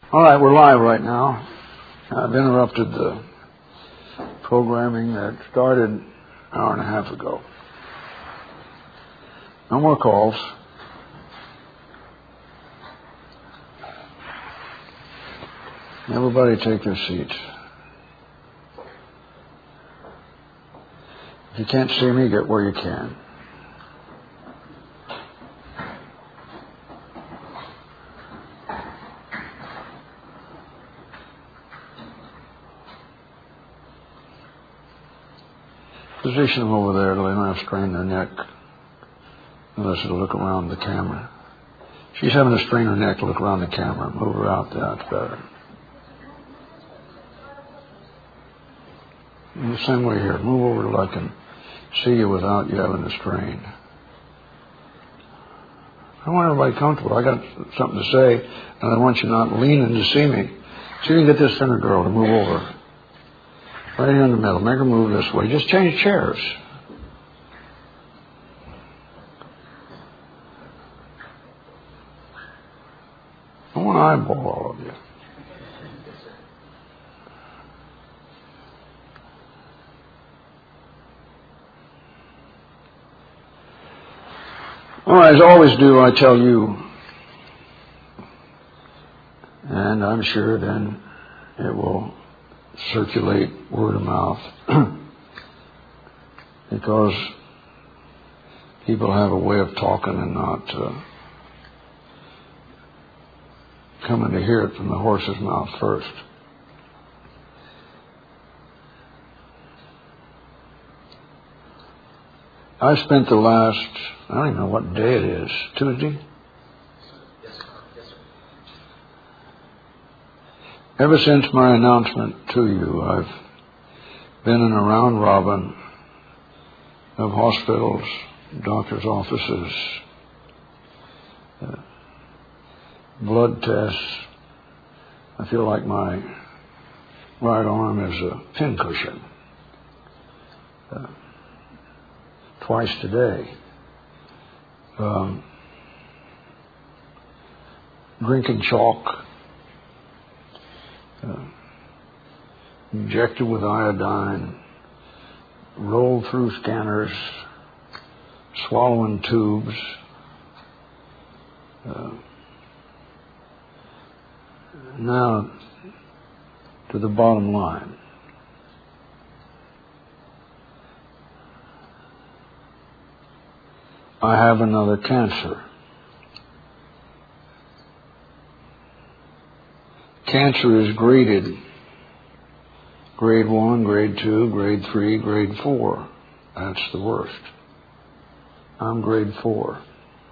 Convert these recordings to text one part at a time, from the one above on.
All right, we're live right now. I've interrupted the programming that started an hour and a half ago. No more calls. Everybody take their seats. If you can't see me, get where you can. Position them over there so they don't have to strain their neck unless it'll look around the camera. She's having to strain her neck to look around the camera. Move her out there. That's better. In the same way here. Move over till I can see you without you having to strain. I want everybody comfortable. I got something to say, and I want you not leaning to see me. See if you can get this thinner girl to move over. Right here in the middle. Make her move this way. Just change chairs. I want to eyeball all of you. All right, as I always do, I tell you, and I'm sure then it will circulate word of mouth because people have a way of talking and not coming to hear it from the horse's mouth first. I spent the last, I don't even know what day it is, Tuesday? Yes, sir. Ever since my announcement to you, I've been in a round robin of hospitals, doctors' offices, blood tests. I feel like my right arm is a pincushion. Twice today. Drinking chalk. Injected with iodine, rolled through scanners, swallowing tubes, now to the bottom line. I have another cancer. Cancer is graded. Grade 1, grade 2, grade 3, grade 4. That's the worst. I'm grade 4.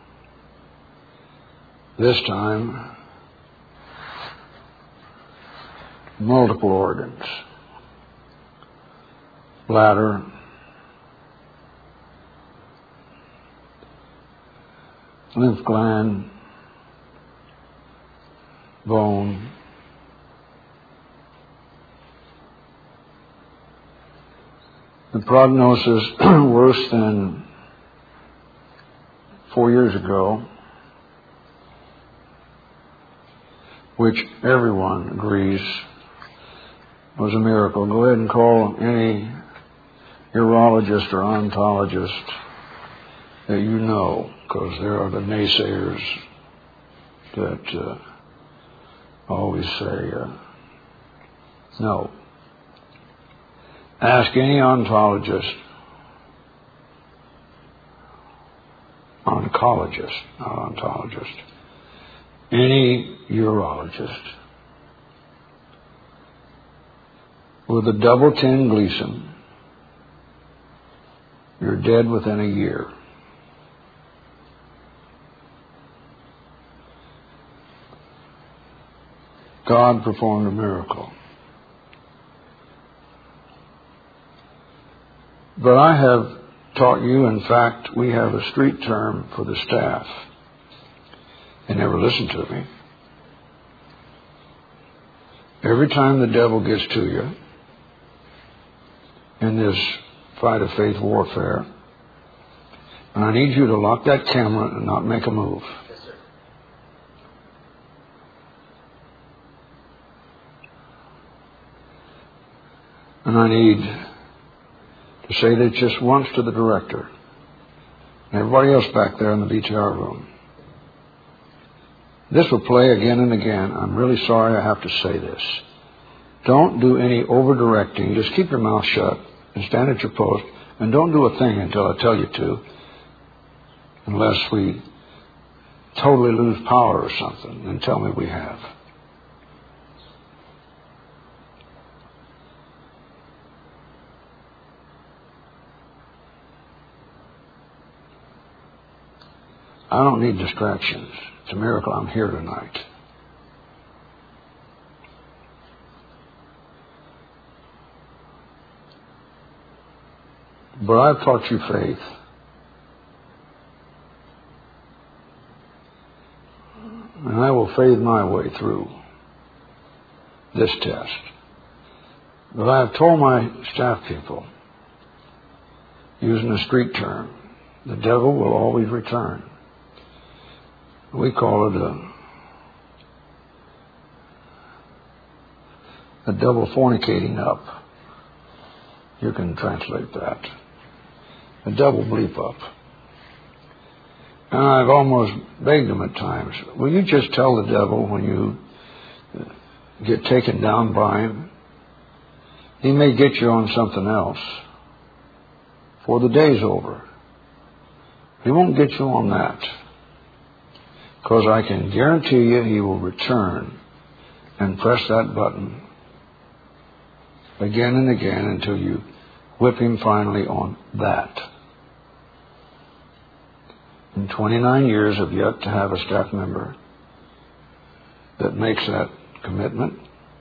This time, multiple organs. Bladder, lymph gland, bone, the prognosis worse than 4 years ago, which everyone agrees was a miracle. Go ahead and call any urologist or ontologist that you know, because there are the naysayers that always say no. Ask any oncologist, not ontologist, any urologist with a double 10 Gleason, you're dead within a year. God performed a miracle. But I have taught you, in fact, we have a street term for the staff. They never listen to me. Every time the devil gets to you in this fight of faith warfare, and I need you to lock that camera and not make a move. Yes, sir. And I need to say this just once to the director and everybody else back there in the VTR room. This will play again and again. I'm really sorry I have to say this. Don't do any over-directing. Just keep your mouth shut and stand at your post, and don't do a thing until I tell you to, unless we totally lose power or something, and tell me we have. I don't need distractions. It's a miracle I'm here tonight. But I've taught you faith. And I will faith my way through this test. But I have told my staff people, using a street term, the devil will always return. We call it a double fornicating up. You can translate that. A double bleep up. And I've almost begged him at times, will you just tell the devil when you get taken down by him? He may get you on something else before the day's over. He won't get you on that. Because I can guarantee you he will return and press that button again and again until you whip him finally on that. In 29 years, I've yet to have a staff member that makes that commitment.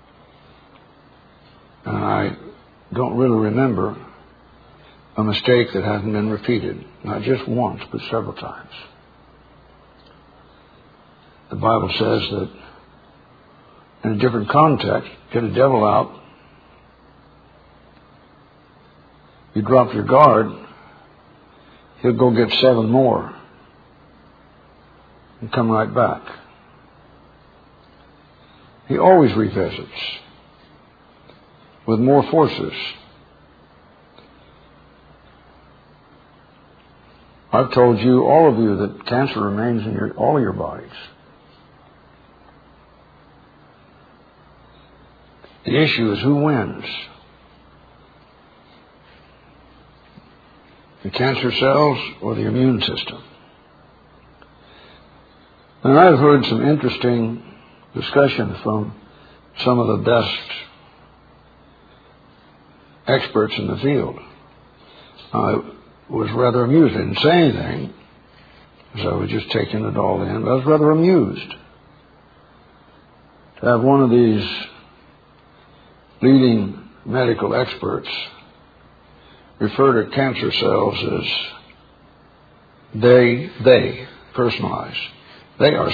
And I don't really remember a mistake that hasn't been repeated, not just once, but several times. The Bible says that in a different context, get a devil out, you drop your guard, he'll go get 7 more and come right back. He always revisits with more forces. I've told you, all of you, that cancer remains in all of your bodies. The issue is who wins. The cancer cells or the immune system. And I've heard some interesting discussion from some of the best experts in the field. I was rather amused. I didn't say anything, because I was just taking it all in. But I was rather amused to have one of these leading medical experts refer to cancer cells as they personalized. They are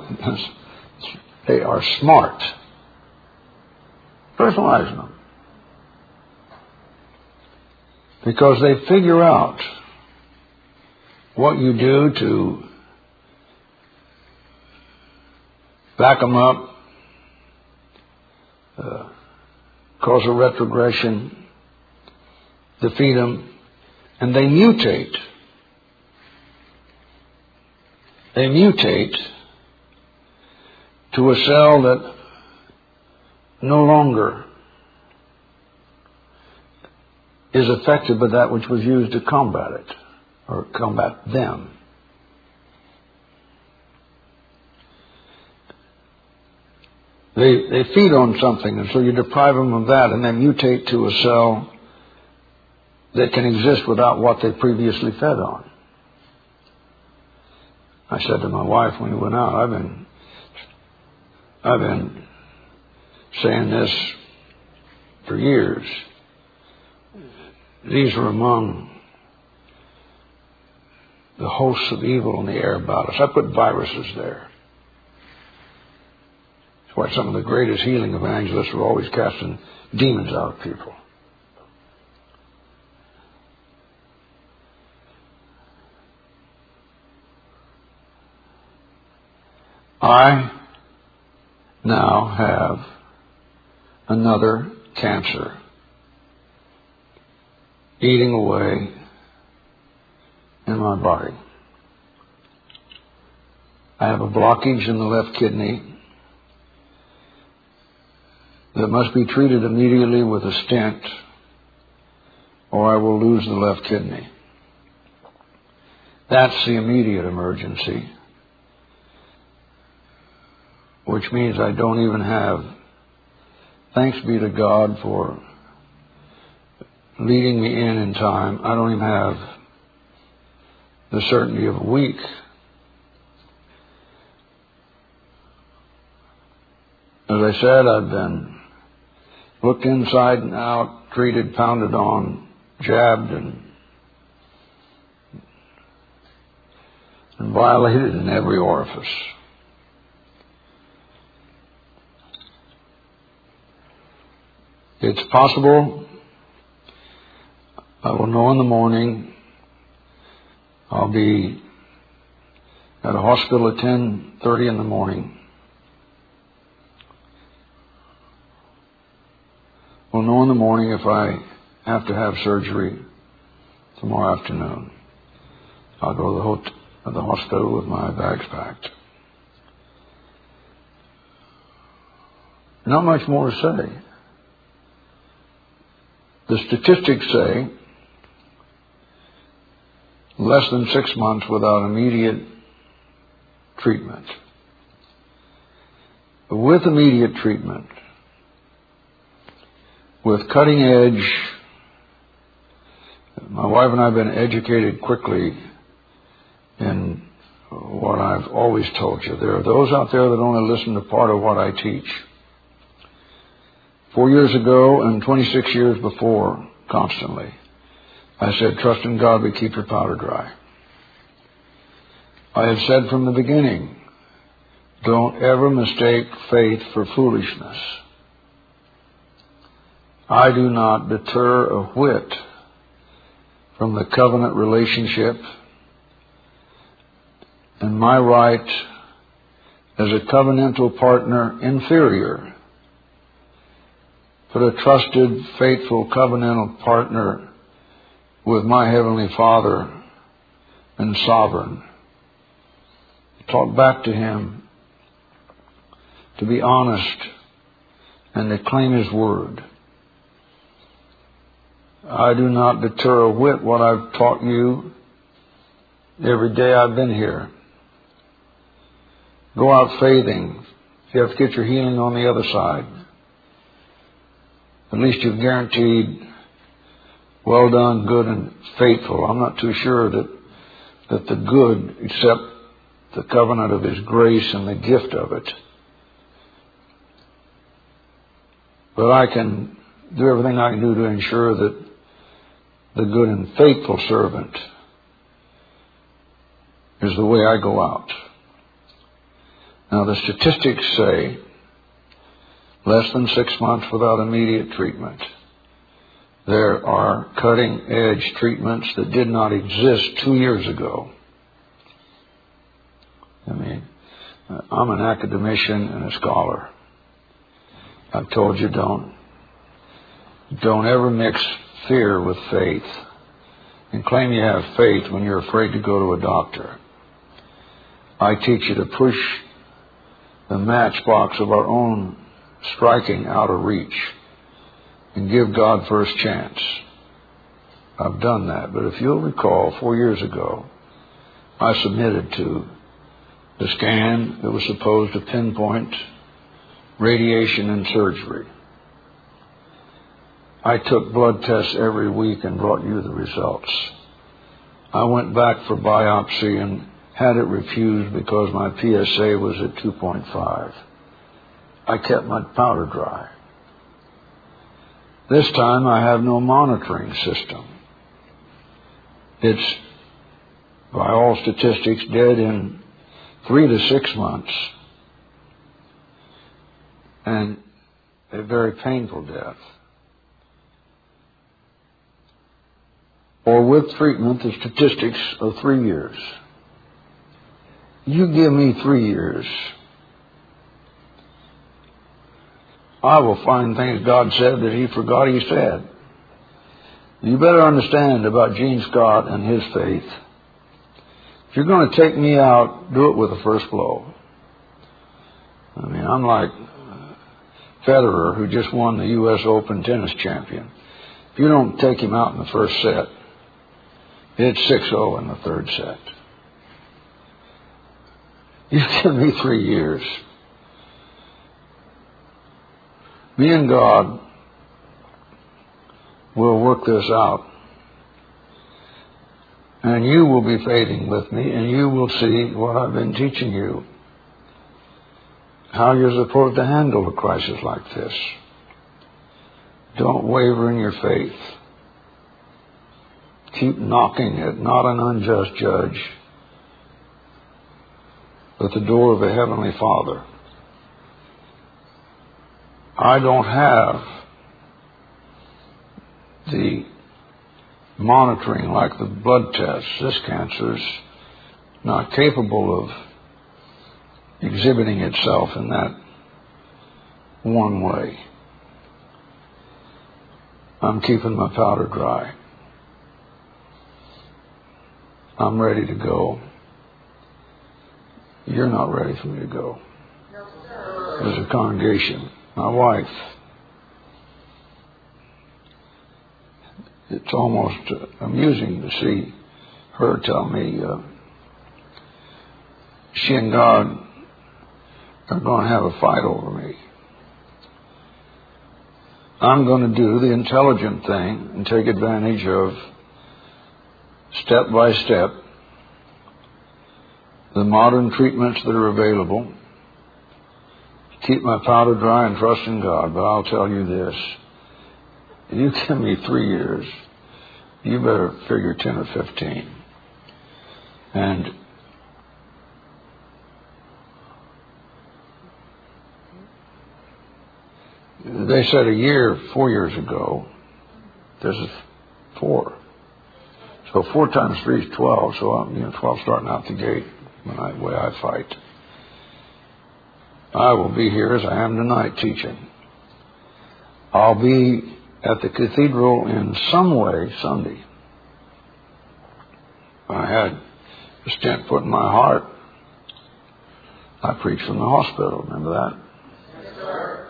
smart. Personalizing them. Because they figure out what you do to back them up, cause a retrogression, defeat them, and they mutate. They mutate to a cell that no longer is affected by that which was used to combat it, or combat them. They feed on something, and so you deprive them of that, and they mutate to a cell that can exist without what they previously fed on. I said to my wife when we went out, I've been saying this for years. These are among the hosts of evil in the air about us. I put viruses there. That's why some of the greatest healing evangelists are always casting demons out of people. I now have another cancer eating away in my body. I have a blockage in the left kidney that must be treated immediately with a stent, or I will lose the left kidney. That's the immediate emergency, which means I don't even have, thanks be to God for leading me in time, I don't even have the certainty of a week. As I said, I've been looked inside and out, treated, pounded on, jabbed, and violated in every orifice. It's possible I will know in the morning. I'll be at a hospital at 10:30 in the morning. We'll know in the morning if I have to have surgery tomorrow afternoon. I'll go to the hospital with my bags packed. Not much more to say. The statistics say less than 6 months without immediate treatment. With immediate treatment, with cutting edge, my wife and I have been educated quickly in what I've always told you. There are those out there that only listen to part of what I teach. 4 years ago and 26 years before, constantly, I said, trust in God, but keep your powder dry. I have said from the beginning, don't ever mistake faith for foolishness. I do not deter a whit from the covenant relationship and my right as a covenantal partner inferior, but a trusted, faithful covenantal partner with my Heavenly Father and Sovereign. Talk back to Him, to be honest and to claim His word. I do not deter a whit what I've taught you every day I've been here. Go out faithing. If you have to get your healing on the other side, at least you've guaranteed well done, good and faithful. I'm not too sure that the good, except the covenant of His grace and the gift of it. But I can do everything I can do to ensure that the good and faithful servant is the way I go out. Now the statistics say less than 6 months without immediate treatment. There are cutting-edge treatments that did not exist 2 years ago. I mean, I'm an academician and a scholar. I've told you don't ever mix fear with faith and claim you have faith when you're afraid to go to a doctor. I teach you to push the matchbox of our own striking out of reach and give God first chance. I've done that. But if you'll recall, 4 years ago, I submitted to the scan that was supposed to pinpoint radiation and surgery. I took blood tests every week and brought you the results. I went back for biopsy and had it refused because my PSA was at 2.5. I kept my powder dry. This time I have no monitoring system. It's, by all statistics, dead in 3 to 6 months. And a very painful death. Or with treatment, the statistics of 3 years. You give me 3 years, I will find things God said that He forgot He said. You better understand about Gene Scott and his faith. If you're going to take me out, do it with the first blow. I mean, I'm like Federer, who just won the U.S. Open tennis champion. If you don't take him out in the first set, it's 6-0 in the third set. You give me 3 years. Me and God will work this out. And you will be fading with me, and you will see what I've been teaching you. How you're supposed to handle a crisis like this. Don't waver in your faith. Keep knocking at not an unjust judge, but the door of a heavenly Father. I don't have the monitoring like the blood tests. This cancer is not capable of exhibiting itself in that one way. I'm keeping my powder dry. I'm ready to go. You're not ready for me to go. No, sir. As a congregation, my wife, it's almost amusing to see her tell me she and God are going to have a fight over me. I'm going to do the intelligent thing and take advantage of, step by step, the modern treatments that are available. Keep my powder dry and trust in God. But I'll tell you this. You give me 3 years, you better figure 10 or 15. And they said a year, 4 years ago. This is 4. So 4 times 3 is 12. So I'm 12 starting out the gate the way I fight. I will be here as I am tonight teaching. I'll be at the cathedral in some way Sunday. I had a stent put in my heart. I preached from the hospital. Remember that? Yes, sir.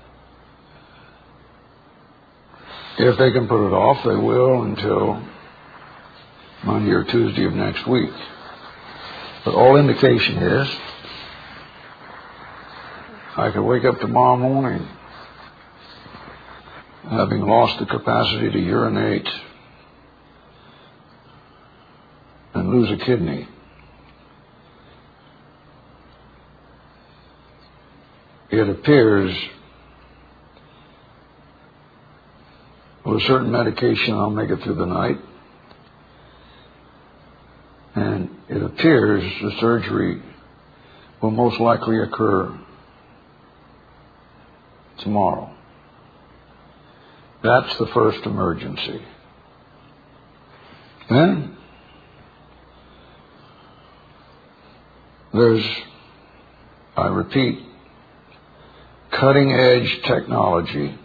If they can put it off, they will until Monday or Tuesday of next week. But all indication is I could wake up tomorrow morning having lost the capacity to urinate and lose a kidney. It appears with a certain medication I'll make it through the night. And it appears the surgery will most likely occur tomorrow. That's the first emergency. Then there's, I repeat, cutting-edge technology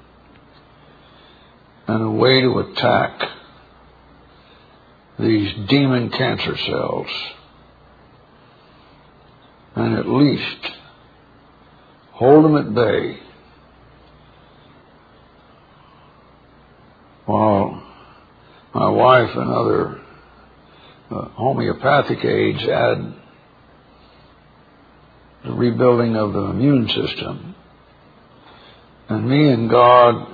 and a way to attack these demon cancer cells and at least hold them at bay while my wife and other homeopathic aids add the rebuilding of the immune system. And me and God,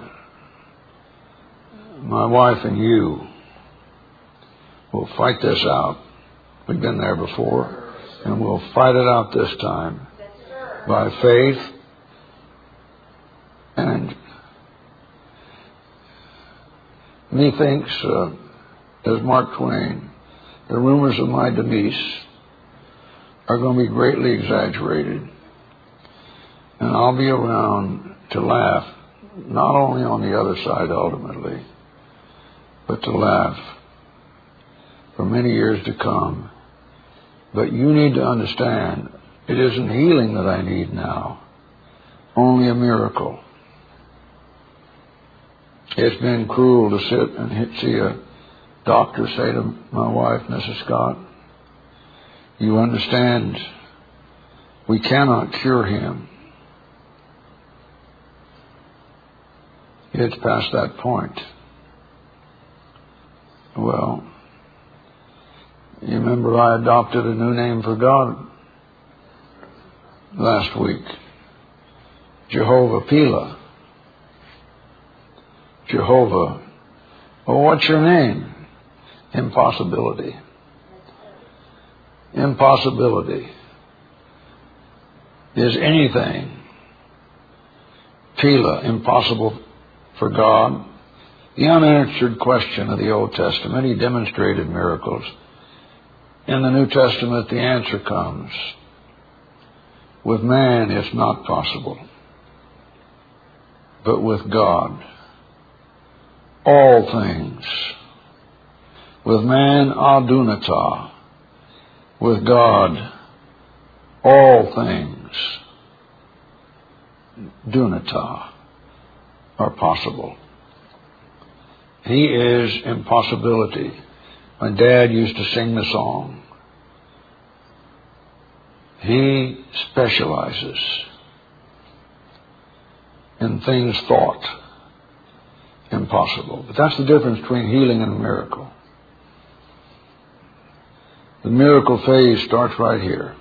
my wife and you, will fight this out. We've been there before, and we'll fight it out this time by faith and methinks, as Mark Twain, the rumors of my demise are going to be greatly exaggerated. And I'll be around to laugh, not only on the other side ultimately, but to laugh for many years to come. But you need to understand, it isn't healing that I need now, only a miracle. It's been cruel to sit and see a doctor say to my wife, Mrs. Scott, you understand, we cannot cure him. It's past that point. Well, you remember I adopted a new name for God last week. Jehovah Pila. Jehovah. Well, what's your name? Impossibility. Impossibility. Is anything, Pila, impossible for God? The unanswered question of the Old Testament, He demonstrated miracles. In the New Testament, the answer comes. With man, it's not possible. But with God, all things. With man, adunata. With God, all things, dunata, are possible. He is impossibility. My dad used to sing the song. He specializes in things thought impossible. But that's the difference between healing and a miracle. The miracle phase starts right here.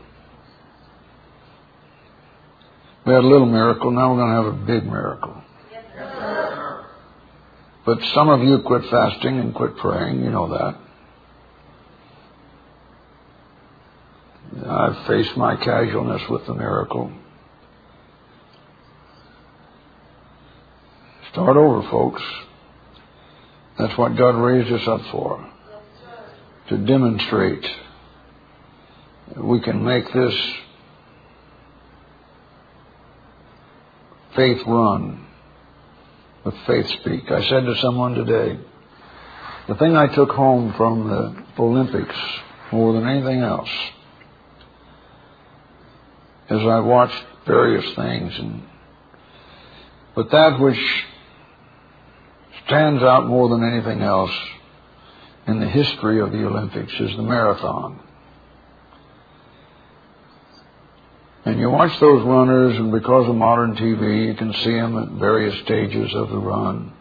We had a little miracle, now we're going to have a big miracle. Yes, sir. But some of you quit fasting and quit praying, you know that. I've faced my casualness with the miracle. Start over, folks. That's what God raised us up for. To demonstrate we can make this faith run with faith speak. I said to someone today, the thing I took home from the Olympics more than anything else is I watched various things, but that which stands out more than anything else in the history of the Olympics is the marathon. And you watch those runners, and because of modern TV, you can see them at various stages of the run.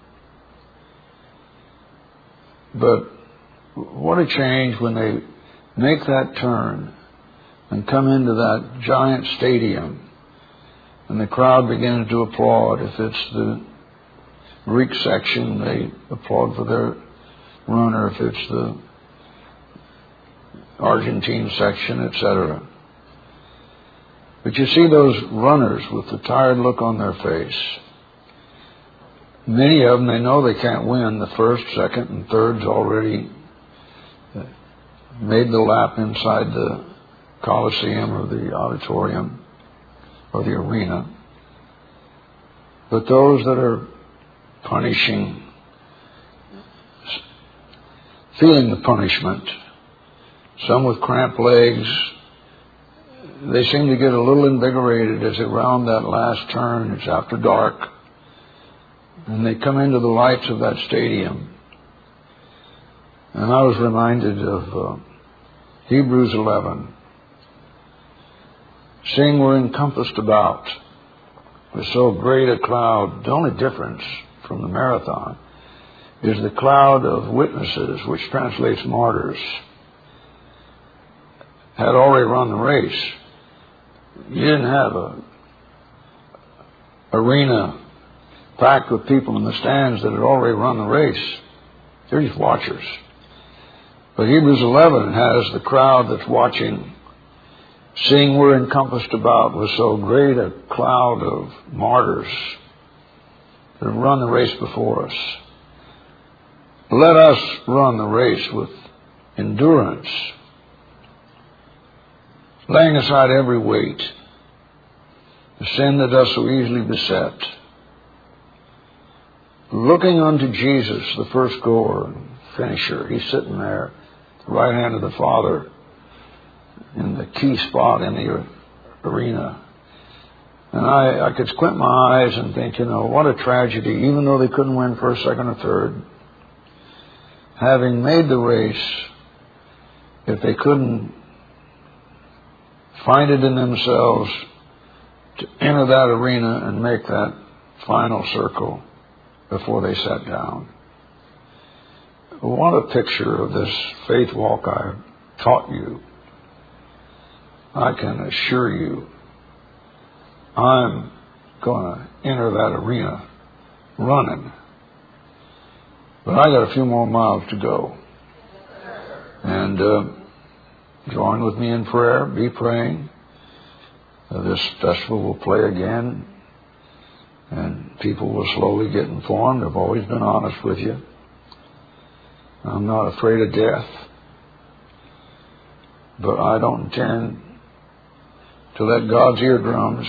But what a change when they make that turn and come into that giant stadium, and the crowd begins to applaud. If it's the Greek section, they applaud for their runner. If it's the Argentine section, etc. But you see those runners with the tired look on their face. Many of them, they know they can't win. The first, second, and third's already made the lap inside the Coliseum or the auditorium or the arena. But those that are punishing, feeling the punishment, some with cramped legs, they seem to get a little invigorated as they round that last turn. It's after dark. And they come into the lights of that stadium. And I was reminded of Hebrews 11. Seeing we're encompassed about with so great a cloud. The only difference from the marathon is the cloud of witnesses, which translates martyrs, had already run the race. You didn't have a arena packed with people in the stands that had already run the race. They're just watchers. But Hebrews 11 has the crowd that's watching, seeing we're encompassed about with so great a cloud of martyrs that have run the race before us. Let us run the race with endurance, laying aside every weight, the sin that does so easily beset, looking unto Jesus, the first goer and finisher. He's sitting there at the right hand of the Father in the key spot in the arena. And I could squint my eyes and think, what a tragedy, even though they couldn't win first, second, or third. Having made the race, if they couldn't find it in themselves to enter that arena and make that final circle before they sat down. What a picture of this faith walk I've taught you. I can assure you, I'm going to enter that arena running. But I got a few more miles to go. And join with me in prayer. Be praying. This festival will play again. And people will slowly get informed. I've always been honest with you. I'm not afraid of death. But I don't intend to let God's eardrums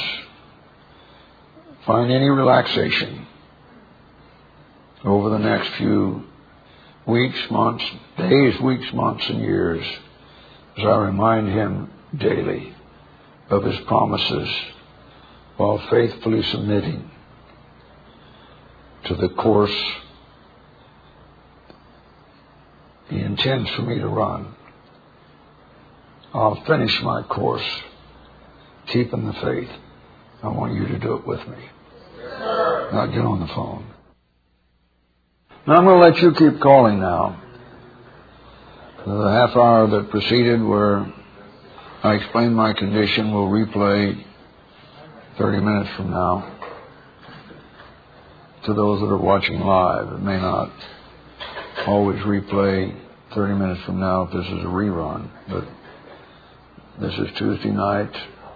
find any relaxation over the next few weeks, months, days, weeks, months, and years, as I remind Him daily of His promises while faithfully submitting to the course He intends for me to run. I'll finish my course, keeping the faith. I want you to do it with me. Now get on the phone. Now I'm going to let you keep calling now. The half hour that preceded where I explained my condition will replay 30 minutes from now. To those that are watching live, it may not always replay 30 minutes from now if this is a rerun, but this is Tuesday night,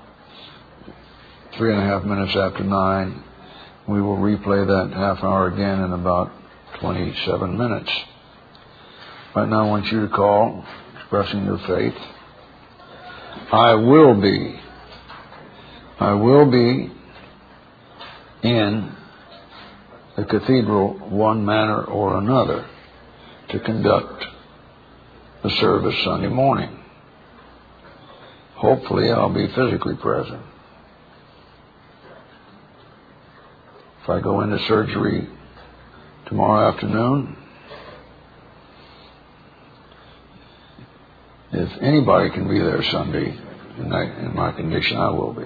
3.5 minutes after 9. We will replay that half hour again in about 27 minutes. Right now I want you to call, expressing your faith. I will be in the cathedral one manner or another to conduct the service Sunday morning. Hopefully I'll be physically present. If I go into surgery tomorrow afternoon, if anybody can be there Sunday in my condition, I will be.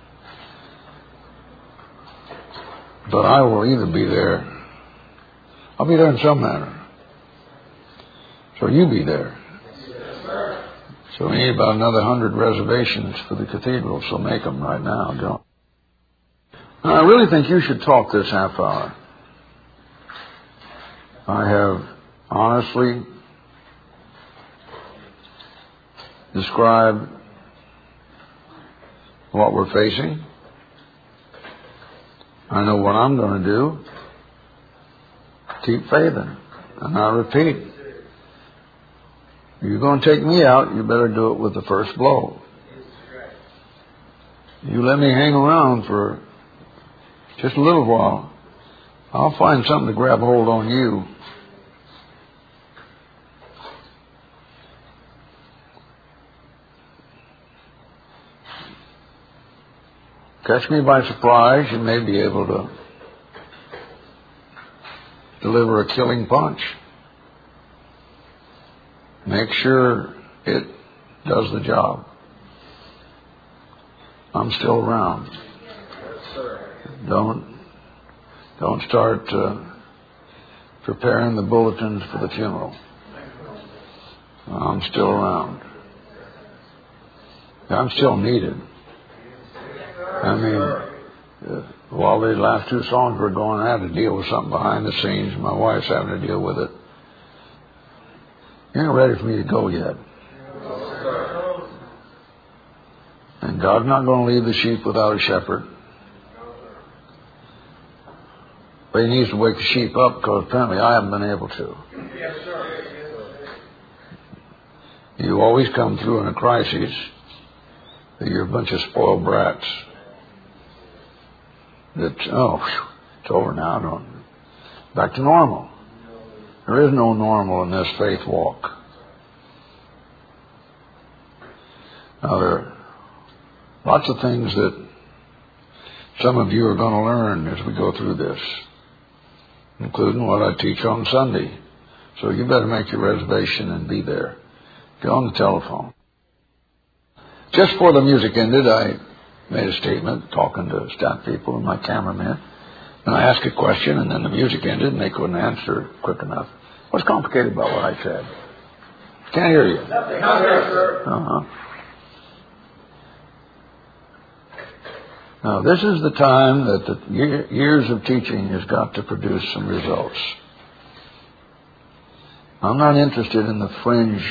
But I will either be there, I'll be there in some manner. So you be there. So we need about another 100 reservations for the cathedral, so make them right now. Don't. Now, I really think you should talk this half hour. I have honestly described what we're facing. I know what I'm going to do. Keep faithing. And I repeat, if you're going to take me out, you better do it with the first blow. You let me hang around for just a little while, I'll find something to grab hold on you. Catch me by surprise, you may be able to deliver a killing punch. Make sure it does the job. I'm still around. Don't start preparing the bulletins for the funeral. I'm still around. I'm still needed. I mean, while the last two songs were going, I had to deal with something behind the scenes. My wife's having to deal with it. You ain't ready for me to go yet. And God's not going to leave the sheep without a shepherd. But He needs to wake the sheep up because apparently I haven't been able to. You always come through in a crisis that you're a bunch of spoiled brats. That, it's over now. Back to normal. There is no normal in this faith walk. Now, there are lots of things that Some of you are going to learn as we go through this, including what I teach on Sunday. So you better make your reservation and be there. Get on the telephone. Just before the music ended, I made a statement talking to staff people and my cameraman. And I asked a question, and then the music ended, and they couldn't answer quick enough. What's complicated about what I said? Can't hear you. Nothing, sir. Now, this is the time that the years of teaching has got to produce some results. I'm not interested in the fringe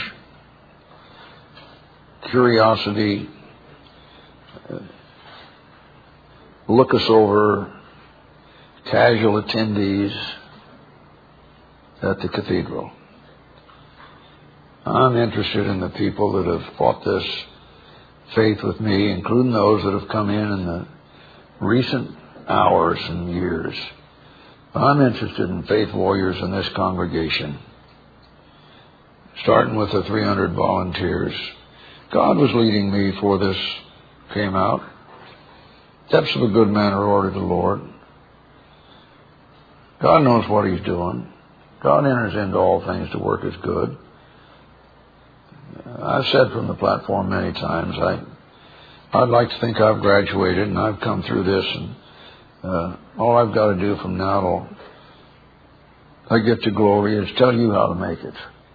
curiosity, look us over, casual attendees at the cathedral. I'm interested in the people that have fought this faith with me, including those that have come in the recent hours and years. I'm interested in faith warriors in this congregation, starting with the 300 volunteers. God was leading me before this came out. Steps of a good man are ordered of the Lord. God knows what He's doing. God enters into all things to work as good. I've said from the platform many times, I'd like to think I've graduated and I've come through this, and all I've got to do from now till I get to glory is tell you how to make it.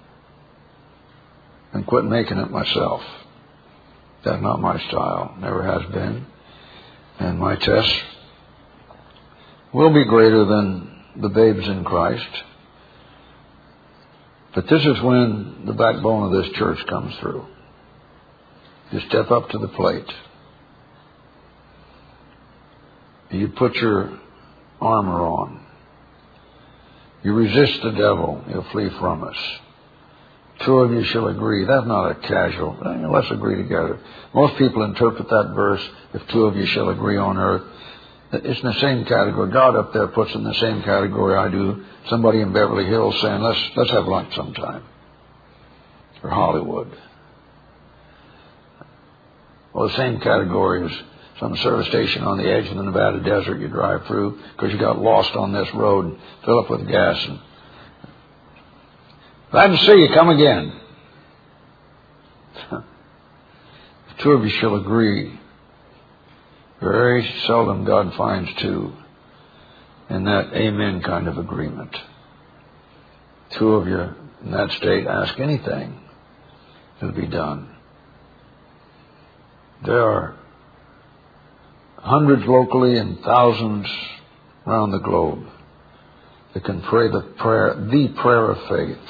And quit making it myself. That's not my style. Never has been. And my test will be greater than the babes in Christ. But this is when the backbone of this church comes through. You step up to the plate. You put your armor on. You resist the devil. He'll flee from us. Two of you shall agree. That's not a casual. Let's agree together. Most people interpret that verse, if two of you shall agree on earth. It's in the same category. God up there puts it in the same category I do. Somebody in Beverly Hills saying, let's have lunch sometime. Or Hollywood. Well, the same category as some service station on the edge of the Nevada desert you drive through because you got lost on this road and fill up with gas. And glad to see you. Come again. If two of you shall agree, very seldom God finds two in that amen kind of agreement. Two of you in that state ask anything, it'll be done. There are hundreds locally and thousands around the globe that can pray the prayer of faith.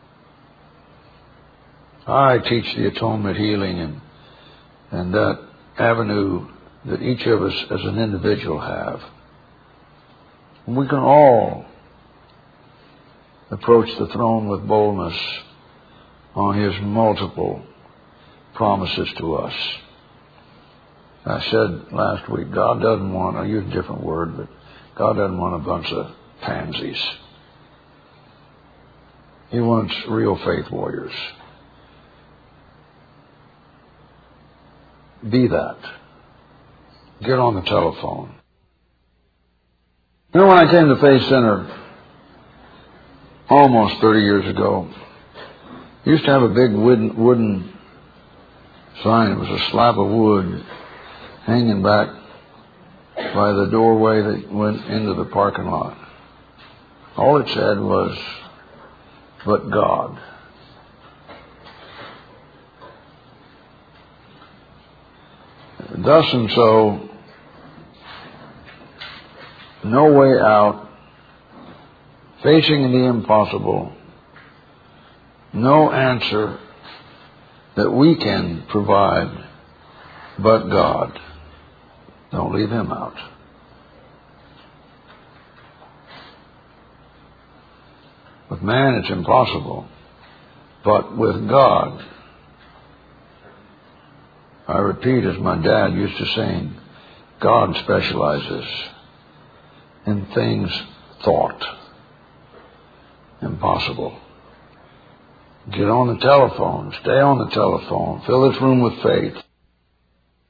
I teach the atonement healing and that avenue that each of us as an individual have. We can all approach the throne with boldness on His multiple promises to us. I said last week, God doesn't want, I use a different word, but God doesn't want a bunch of pansies. He wants real faith warriors. Be that. Get on the telephone. You know, when I came to Faith Center almost 30 years ago, I used to have a big wooden sign. It was a slab of wood hanging back by the doorway that went into the parking lot. All it said was, "But God." Thus and so, no way out, facing the impossible, no answer that we can provide but God. Don't leave Him out. With man it's impossible, but with God, I repeat, as my dad used to sing, God specializes in things thought impossible. Get on the telephone. Stay on the telephone. Fill this room with faith.